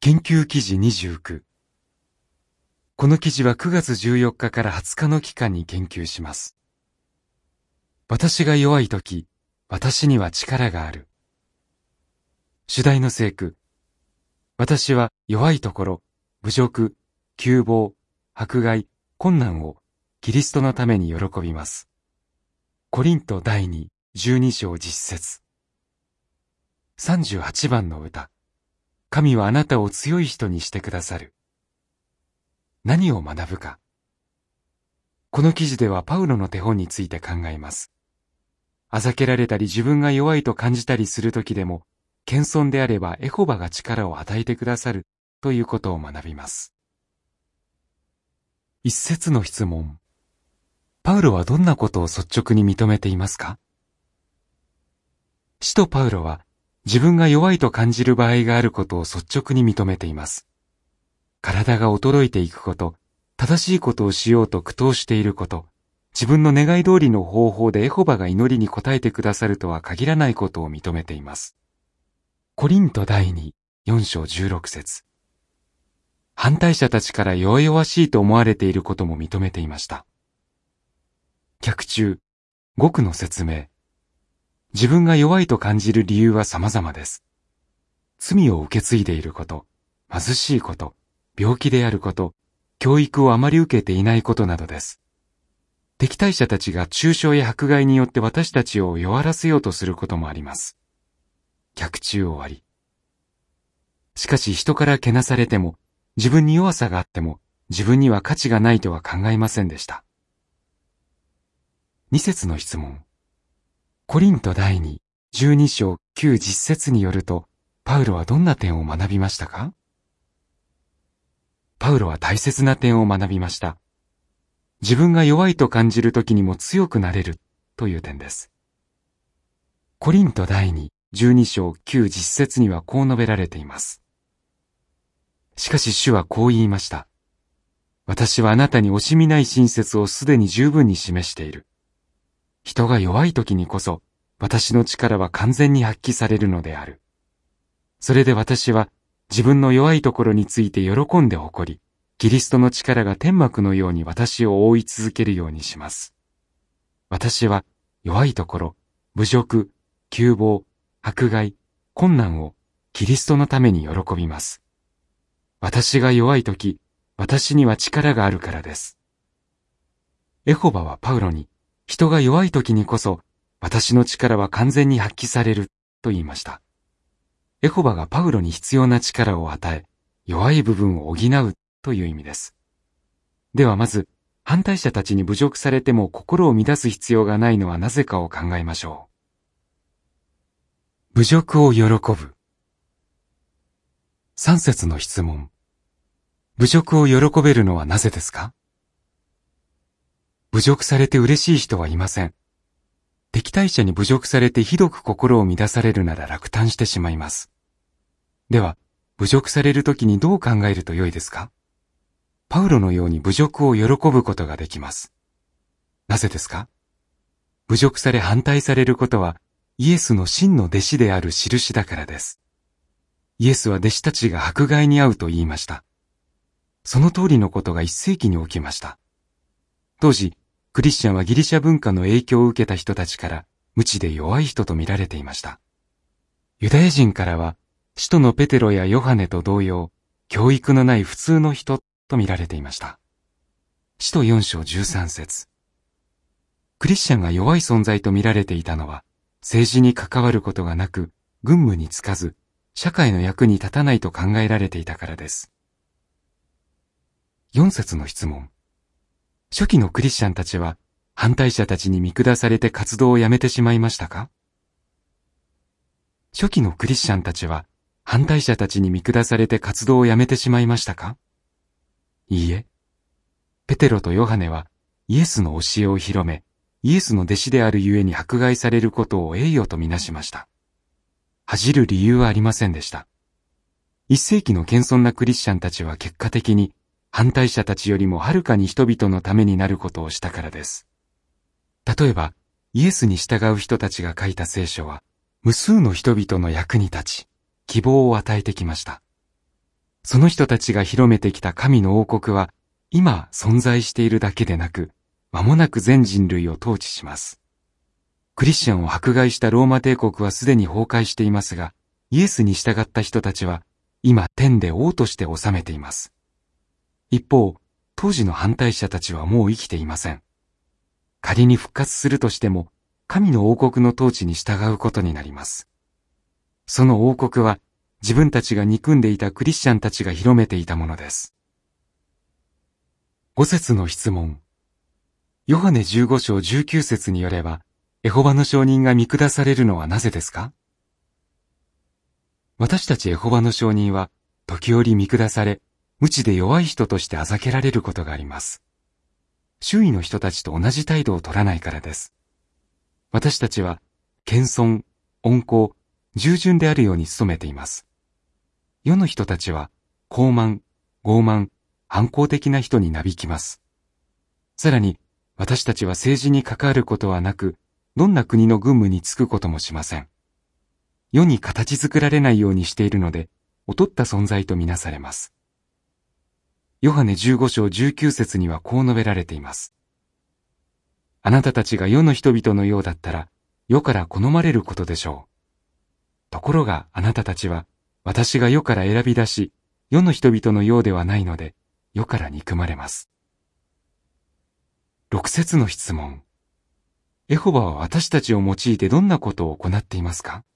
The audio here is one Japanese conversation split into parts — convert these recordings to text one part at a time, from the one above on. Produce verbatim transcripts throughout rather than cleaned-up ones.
研究記事にじゅうきゅう。この記事はくがつじゅうよっかからはつかの期間に研究します。私が弱いとき、私には力がある。主題の聖句。私は弱いところ、侮辱、窮乏、迫害、困難をキリストのために喜びます。コリントだいに、じゅうに章実節。さんじゅうはちばんの歌。神はあなたを強い人にしてくださる。何を学ぶか。この記事ではパウロの手本について考えます。あざけられたり自分が弱いと感じたりするときでも、謙遜であればエホバが力を与えてくださるということを学びます。一節の質問。パウロはどんなことを率直に認めていますか？使徒パウロは、自分が弱いと感じる場合があることを率直に認めています。体が衰えていくこと、正しいことをしようと苦闘していること、自分の願い通りの方法でエホバが祈りに応えてくださるとは限らないことを認めています。コリントだいに、よん章じゅうろく節。反対者たちから弱々しいと思われていることも認めていました。脚注、語句の説明。自分が弱いと感じる理由は様々です。罪を受け継いでいること、貧しいこと、病気であること、教育をあまり受けていないことなどです。敵対者たちが中傷や迫害によって私たちを弱らせようとすることもあります。脚注終わり。しかし人からけなされても、自分に弱さがあっても、自分には価値がないとは考えませんでした。二節の質問。コリントだいに、じゅうに章きゅう実節によると、パウロはどんな点を学びましたか？パウロは大切な点を学びました。自分が弱いと感じるときにも強くなれるという点です。コリントだいに、じゅうに章きゅう実節にはこう述べられています。しかし主はこう言いました。私はあなたに惜しみない親切をすでに十分に示している。人が弱い時にこそ、私の力は完全に発揮されるのである。それで私は、自分の弱いところについて喜んで誇り、キリストの力が天幕のように私を覆い続けるようにします。私は、弱いところ、侮辱、窮乏、迫害、困難を、キリストのために喜びます。私が弱い時、私には力があるからです。エホバはパウロに、人が弱い時にこそ、私の力は完全に発揮される、と言いました。エホバがパウロに必要な力を与え、弱い部分を補う、という意味です。ではまず、反対者たちに侮辱されても心を乱す必要がないのはなぜかを考えましょう。侮辱を喜ぶ。三節の質問。侮辱を喜べるのはなぜですか？侮辱されて嬉しい人はいません。敵対者に侮辱されてひどく心を乱されるなら落胆してしまいます。では、侮辱されるときにどう考えるとよいですか？パウロのように侮辱を喜ぶことができます。なぜですか？侮辱され反対されることは、イエスの真の弟子である印だからです。イエスは弟子たちが迫害に遭うと言いました。その通りのことが一世紀に起きました。当時、クリスチャンはギリシャ文化の影響を受けた人たちから無知で弱い人と見られていました。ユダヤ人からは使徒のペテロやヨハネと同様、教育のない普通の人と見られていました。使徒よん章じゅうさん節。クリスチャンが弱い存在と見られていたのは、政治に関わることがなく、軍務に就かず、社会の役に立たないと考えられていたからです。よん節の質問。初期のクリスチャンたちは反対者たちに見下されて活動をやめてしまいましたか？初期のクリスチャンたちは反対者たちに見下されて活動をやめてしまいましたか？いいえ。ペテロとヨハネはイエスの教えを広め、イエスの弟子であるゆえに迫害されることを栄誉とみなしました。恥じる理由はありませんでした。一世紀の謙遜なクリスチャンたちは結果的に反対者たちよりもはるかに人々のためになることをしたからです。例えば、イエスに従う人たちが書いた聖書は、無数の人々の役に立ち、希望を与えてきました。 その人たちが広めてきた神の王国は、今存在しているだけでなく、間もなく全人類を統治します。クリスチャンを迫害したローマ帝国はすでに崩壊していますが、イエスに従った人たちは、今天で王として治めています。一方、当時の反対者たちはもう生きていません。仮に復活するとしても、神の王国の統治に従うことになります。その王国は、自分たちが憎んでいたクリスチャンたちが広めていたものです。ご節の質問。ヨハネじゅうご章じゅうきゅう節によれば、エホバの証人が見下されるのはなぜですか？私たちエホバの証人は、時折見下され、無知で弱い人としてあざけられることがあります。周囲の人たちと同じ態度を取らないからです。私たちは、謙遜、温厚、従順であるように努めています。世の人たちは、高慢、傲慢、反抗的な人になびきます。さらに、私たちは政治に関わることはなく、どんな国の軍務に就くこともしません。世に形作られないようにしているので、劣った存在とみなされます。ヨハネじゅうご章じゅうきゅう節にはこう述べられています。あなたたちが世の人々のようだったら、世から好まれることでしょう。ところがあなたたちは、私が世から選び出し、世の人々のようではないので、世から憎まれます。ろく節の質問。エホバは私たちを用いてどんなことを行っていますか？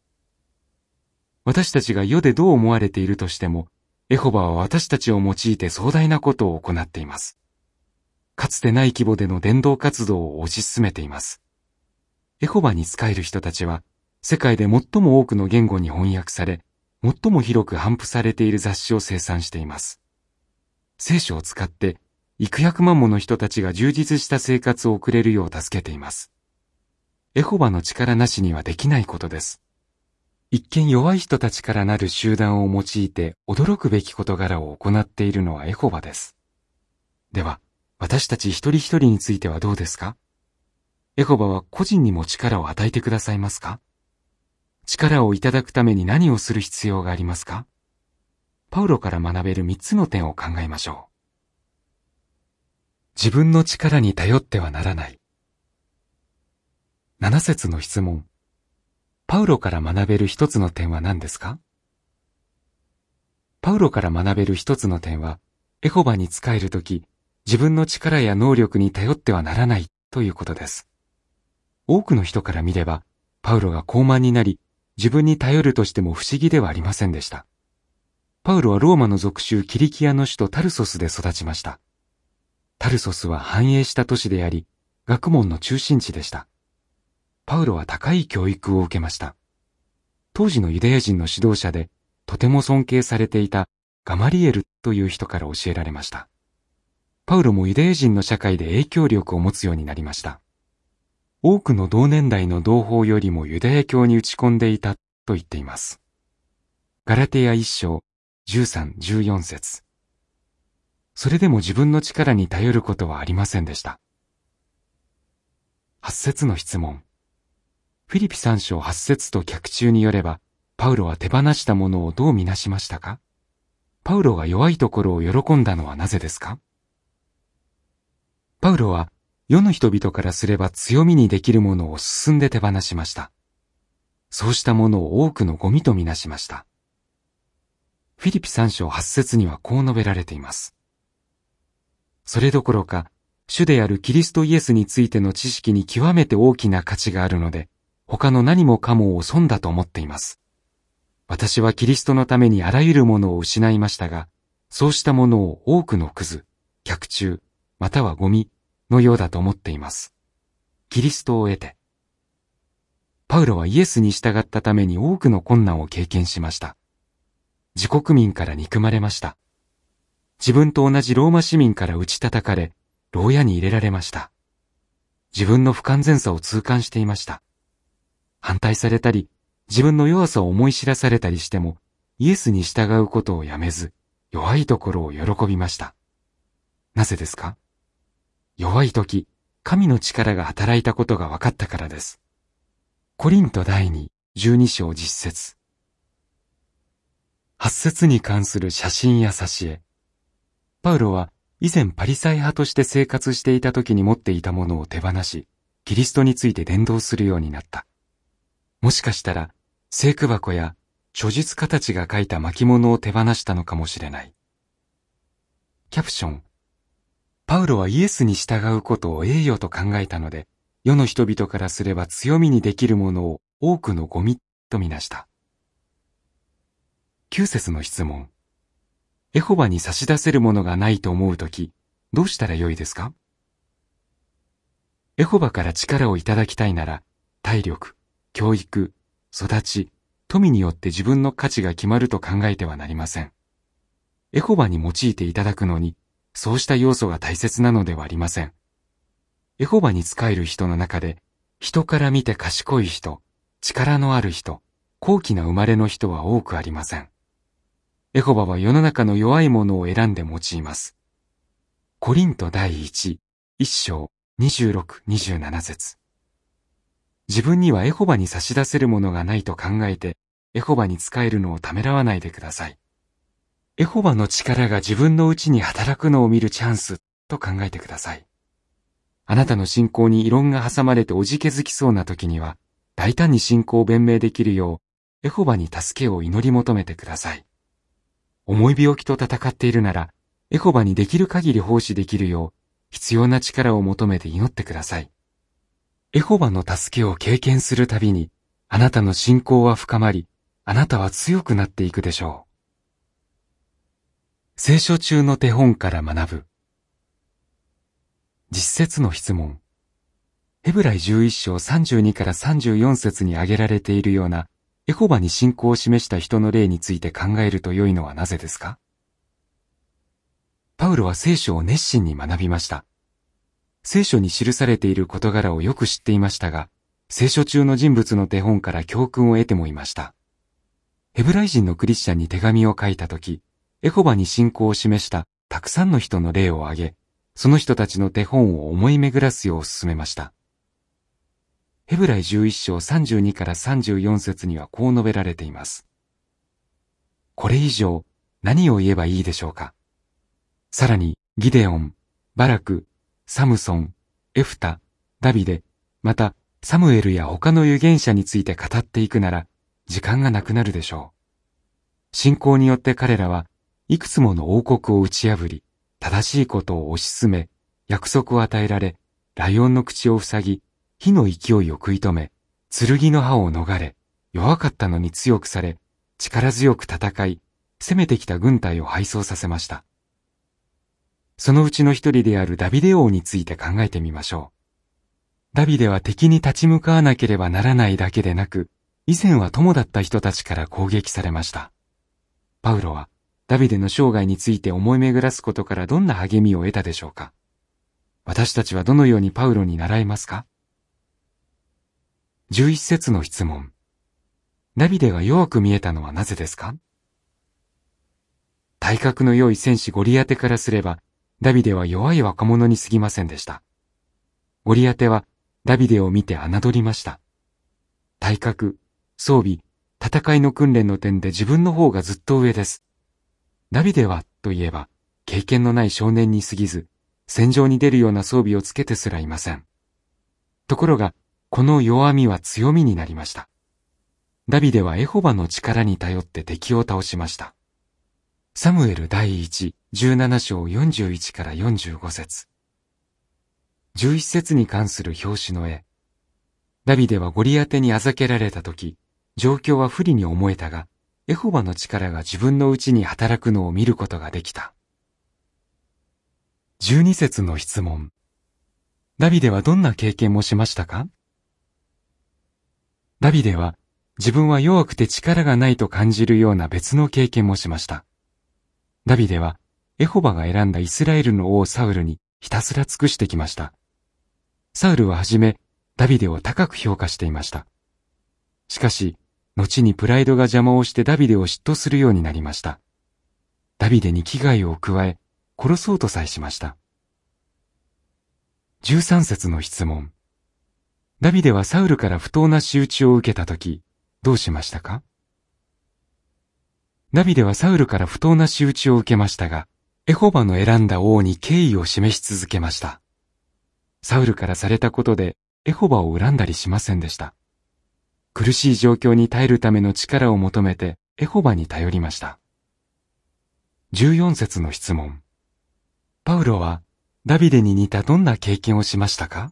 私たちが世でどう思われているとしても、エホバは私たちを用いて壮大なことを行っています。かつてない規模での伝道活動を推し進めています。エホバに仕える人たちは、世界で最も多くの言語に翻訳され、最も広く頒布されている雑誌を生産しています。聖書を使って、幾百万もの人たちが充実した生活を送れるよう助けています。エホバの力なしにはできないことです。一見弱い人たちからなる集団を用いて驚くべき事柄を行っているのはエホバです。では、私たち一人一人についてはどうですか？エホバは個人にも力を与えてくださいますか？力をいただくために何をする必要がありますか？パウロから学べる三つの点を考えましょう。自分の力に頼ってはならない。七節の質問。パウロから学べる一つの点は何ですか？パウロから学べる一つの点は、エホバに仕えるとき、自分の力や能力に頼ってはならないということです。多くの人から見れば、パウロが高慢になり、自分に頼るとしても不思議ではありませんでした。パウロはローマの属州キリキアの首都タルソスで育ちました。タルソスは繁栄した都市であり、学問の中心地でした。パウロは高い教育を受けました。当時のユダヤ人の指導者で、とても尊敬されていたガマリエルという人から教えられました。パウロもユダヤ人の社会で影響力を持つようになりました。多くの同年代の同胞よりもユダヤ教に打ち込んでいたと言っています。ガラテヤ一章じゅうさん、じゅうよん節。それでも自分の力に頼ることはありませんでした。はち節の質問。フィリピさん章はち節と脚注によれば、パウロは手放したものをどうみなしましたか？パウロが弱いところを喜んだのはなぜですか？パウロは世の人々からすれば強みにできるものを進んで手放しました。そうしたものを多くのゴミとみなしました。フィリピさん章はち節にはこう述べられています。それどころか、主であるキリストイエスについての知識に極めて大きな価値があるので、他の何もかもを損だと思っています。私はキリストのためにあらゆるものを失いましたが、そうしたものを多くのクズ、脚注、またはゴミのようだと思っています。キリストを得て。パウロはイエスに従ったために多くの困難を経験しました。自国民から憎まれました。自分と同じローマ市民から打ち叩かれ、牢屋に入れられました。自分の不完全さを痛感していました。反対されたり、自分の弱さを思い知らされたりしても、イエスに従うことをやめず、弱いところを喜びました。なぜですか？弱い時、神の力が働いたことが分かったからです。コリント第二、じゅうに章実節。はちはち節に関する写真や挿絵。パウロは以前パリサイ派として生活していた時に持っていたものを手放し、キリストについて伝道するようになった。もしかしたら、聖句箱や書術家たちが書いた巻物を手放したのかもしれない。キャプション。パウロはイエスに従うことを栄誉と考えたので、世の人々からすれば強みにできるものを多くのゴミとみなした。きゅう節の質問。エホバに差し出せるものがないと思うとき、どうしたらよいですか？エホバから力をいただきたいなら、体力、教育、育ち、富によって自分の価値が決まると考えてはなりません。エホバに用いていただくのに、そうした要素が大切なのではありません。エホバに仕える人の中で、人から見て賢い人、力のある人、高貴な生まれの人は多くありません。エホバは世の中の弱いものを選んで用います。コリント第一、一章、にじゅうろく、にじゅうなな節。自分にはエホバに差し出せるものがないと考えて、エホバに仕えるのをためらわないでください。エホバの力が自分のうちに働くのを見るチャンスと考えてください。あなたの信仰に異論が挟まれておじけづきそうな時には、大胆に信仰を弁明できるよう、エホバに助けを祈り求めてください。重い病気と戦っているなら、エホバにできる限り奉仕できるよう、必要な力を求めて祈ってください。エホバの助けを経験するたびに、あなたの信仰は深まり、あなたは強くなっていくでしょう。聖書中の手本から学ぶ。実節の質問。ヘブライじゅういち章さんじゅうにからさんじゅうよん節に挙げられているような、エホバに信仰を示した人の例について考えると良いのはなぜですか？パウロは聖書を熱心に学びました。聖書に記されている事柄をよく知っていましたが、聖書中の人物の手本から教訓を得てもいました。ヘブライ人のクリスチャンに手紙を書いたとき、エホバに信仰を示したたくさんの人の例を挙げ、その人たちの手本を思い巡らすよう勧めました。ヘブライじゅういち章さんじゅうにからさんじゅうよん節にはこう述べられています。これ以上何を言えばいいでしょうか。さらにギデオン、バラク、サムソン、エフタ、ダビデ、またサムエルや他の預言者について語っていくなら時間がなくなるでしょう。信仰によって彼らはいくつもの王国を打ち破り、正しいことを推し進め、約束を与えられ、ライオンの口を塞ぎ、火の勢いを食い止め、剣の刃を逃れ、弱かったのに強くされ、力強く戦い、攻めてきた軍隊を敗走させました。そのうちの一人であるダビデ王について考えてみましょう。ダビデは敵に立ち向かわなければならないだけでなく、以前は友だった人たちから攻撃されました。パウロは、ダビデの生涯について思い巡らすことからどんな励みを得たでしょうか。私たちはどのようにパウロに習えますか？じゅういち節の質問。ダビデが弱く見えたのはなぜですか？体格の良い戦士ゴリアテからすれば、ダビデは弱い若者に過ぎませんでした。ゴリアテはダビデを見て侮りました。体格、装備、戦いの訓練の点で自分の方がずっと上です。ダビデは、といえば、経験のない少年に過ぎず、戦場に出るような装備をつけてすらいません。ところが、この弱みは強みになりました。ダビデはエホバの力に頼って敵を倒しました。サムエル第一、じゅうなな章よんじゅういちからよんじゅうご節。じゅういち節に関する表紙の絵。ダビデはゴリアテにあざけられたとき、状況は不利に思えたが、エホバの力が自分のうちに働くのを見ることができた。じゅうに節の質問。ダビデはどんな経験もしましたか？ダビデは自分は弱くて力がないと感じるような別の経験もしました。ダビデはエホバが選んだイスラエルの王サウルにひたすら尽くしてきました。サウルははじめダビデを高く評価していました。しかし、後にプライドが邪魔をしてダビデを嫉妬するようになりました。ダビデに危害を加え、殺そうとさえしました。じゅうさん節の質問。ダビデはサウルから不当な仕打ちを受けたとき、どうしましたか？ ダビデはサウルから不当な仕打ちを受けましたが、エホバの選んだ王に敬意を示し続けました。サウルからされたことでエホバを恨んだりしませんでした。苦しい状況に耐えるための力を求めてエホバに頼りました。じゅうよん節の質問。パウロはダビデに似たどんな経験をしましたか？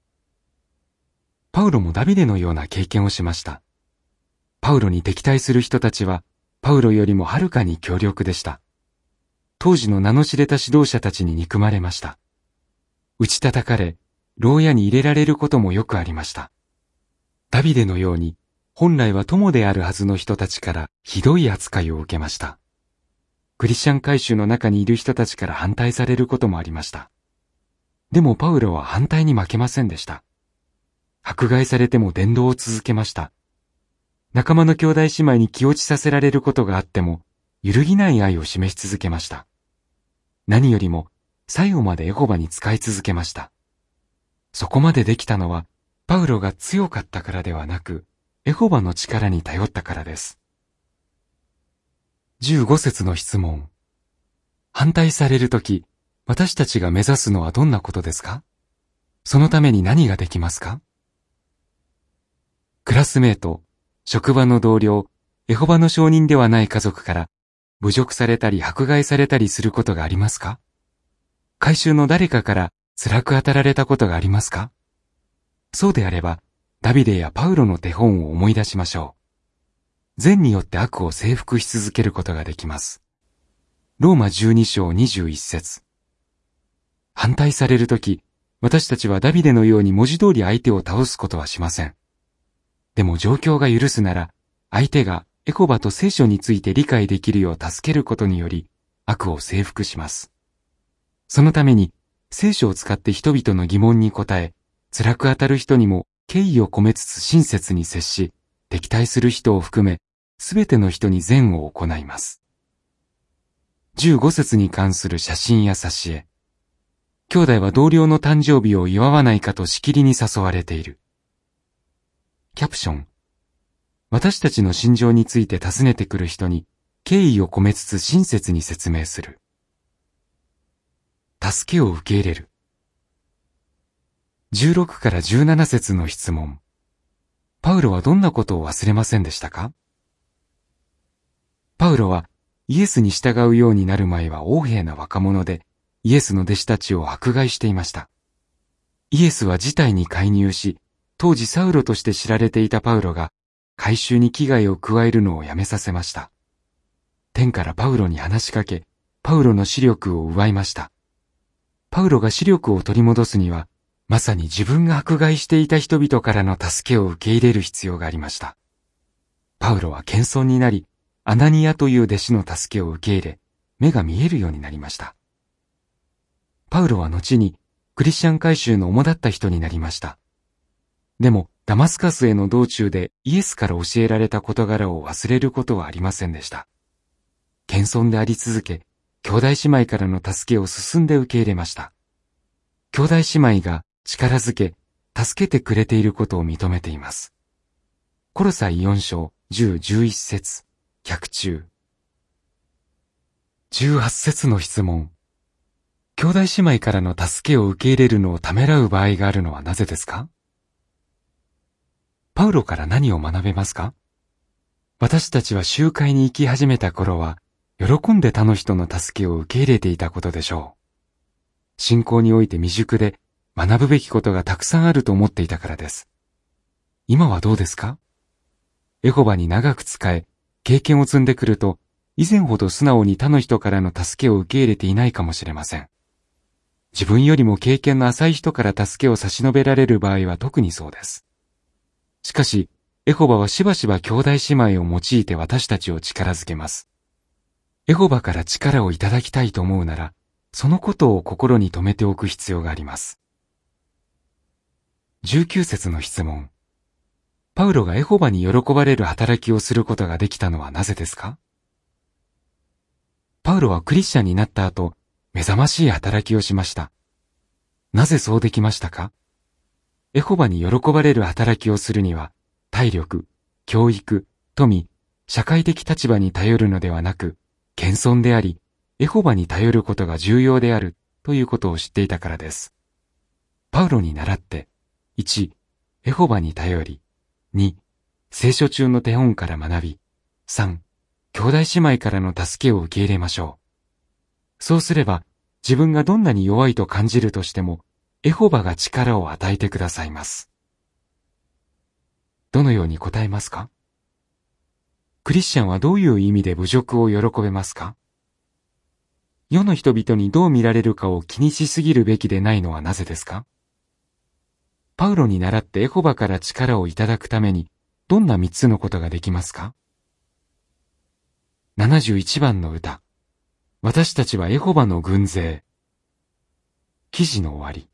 パウロもダビデのような経験をしました。パウロに敵対する人たちはパウロよりもはるかに強力でした。当時の名の知れた指導者たちに憎まれました。打ち叩かれ、牢屋に入れられることもよくありました。ダビデのように本来は友であるはずの人たちからひどい扱いを受けました。クリスチャン改宗の中にいる人たちから反対されることもありました。でもパウロは反対に負けませんでした。迫害されても伝道を続けました。仲間の兄弟姉妹に気落ちさせられることがあっても、揺るぎない愛を示し続けました。何よりも、最後までエホバに仕え続けました。そこまでできたのは、パウロが強かったからではなく、エホバの力に頼ったからです。じゅうご節の質問。反対されるとき、私たちが目指すのはどんなことですか？そのために何ができますか？クラスメート、職場の同僚、エホバの証人ではない家族から侮辱されたり迫害されたりすることがありますか？改宗の誰かから辛く当たられたことがありますか？そうであれば、ダビデやパウロの手本を思い出しましょう。善によって悪を征服し続けることができます。ローマじゅうに章にじゅういち節。反対されるとき、私たちはダビデのように文字通り相手を倒すことはしません。でも状況が許すなら、相手がエホバと聖書について理解できるよう助けることにより、悪を征服します。そのために、聖書を使って人々の疑問に答え、辛く当たる人にも敬意を込めつつ親切に接し、敵対する人を含め、すべての人に善を行います。じゅうご節に関する写真や挿絵。兄弟は同僚の誕生日を祝わないかとしきりに誘われている。キャプション。私たちの心情について尋ねてくる人に敬意を込めつつ親切に説明する。助けを受け入れる。じゅうろくからじゅうなな節の質問。パウロはどんなことを忘れませんでしたか？パウロはイエスに従うようになる前は横柄な若者でイエスの弟子たちを迫害していました。イエスは事態に介入し、当時サウロとして知られていたパウロが改宗に危害を加えるのをやめさせました。天からパウロに話しかけ、パウロの視力を奪いました。パウロが視力を取り戻すには、まさに自分が迫害していた人々からの助けを受け入れる必要がありました。パウロは謙遜になり、アナニアという弟子の助けを受け入れ、目が見えるようになりました。パウロは後にクリスチャン改宗の主だった人になりました。でも、ダマスカスへの道中でイエスから教えられた事柄を忘れることはありませんでした。謙遜であり続け、兄弟姉妹からの助けを進んで受け入れました。兄弟姉妹が力づけ、助けてくれていることを認めています。コロサイよん章じゅう、じゅういち節、脚注。じゅうはち節の質問。兄弟姉妹からの助けを受け入れるのをためらう場合があるのはなぜですか？パウロから何を学べますか？私たちは集会に行き始めた頃は、喜んで他の人の助けを受け入れていたことでしょう。信仰において未熟で学ぶべきことがたくさんあると思っていたからです。今はどうですか？エホバに長く仕え、経験を積んでくると、以前ほど素直に他の人からの助けを受け入れていないかもしれません。自分よりも経験の浅い人から助けを差し伸べられる場合は特にそうです。しかし、エホバはしばしば兄弟姉妹を用いて私たちを力づけます。エホバから力をいただきたいと思うなら、そのことを心に留めておく必要があります。じゅうきゅう節の質問。パウロがエホバに喜ばれる働きをすることができたのはなぜですか？パウロはクリスチャンになった後、目覚ましい働きをしました。なぜそうできましたか？エホバに喜ばれる働きをするには、体力、教育、富、 社会的立場に頼るのではなく、謙遜であり、エホバに頼ることが重要であるということを知っていたからです。パウロに倣って、いち、エホバに頼り、に、聖書中の手本から学び、さん、兄弟姉妹からの助けを受け入れましょう。そうすれば、自分がどんなに弱いと感じるとしても、エホバが力を与えてくださいます。どのように答えますか？クリスチャンはどういう意味で侮辱を喜べますか？世の人々にどう見られるかを気にしすぎるべきでないのはなぜですか？パウロに倣ってエホバから力をいただくために、どんな三つのことができますか？ななじゅういちばんの歌。私たちはエホバの軍勢。記事の終わり。